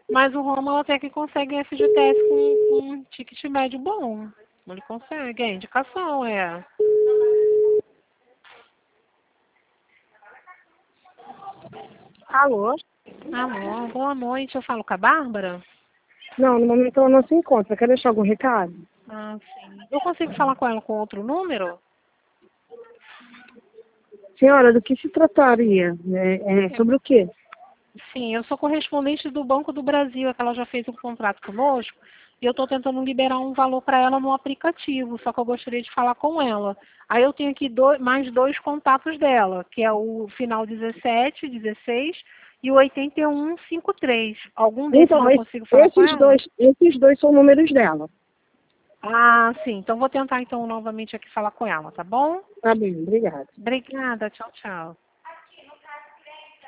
Mas o Rômulo até que consegue FGTS com um ticket médio bom. Ele consegue, é indicação, é. Alô? Alô, boa noite, eu falo com a Bárbara? Não, no momento ela não se encontra. Quer deixar algum recado? Ah, sim. Eu consigo falar com ela com outro número? Senhora, do que se trataria? Sobre o quê? Sim, eu sou correspondente do Banco do Brasil, é que ela já fez um contrato conosco, e eu estou tentando liberar um valor para ela no aplicativo, só que eu gostaria de falar com ela. Aí eu tenho aqui mais dois contatos dela, que é o final 17, 16 e o 8153. Algum desses Então, eu consigo falar com ela? esses dois são números dela. Ah, sim. Então vou tentar então novamente aqui falar com ela, tá bom? Tá bem, obrigada. Obrigada, tchau, tchau.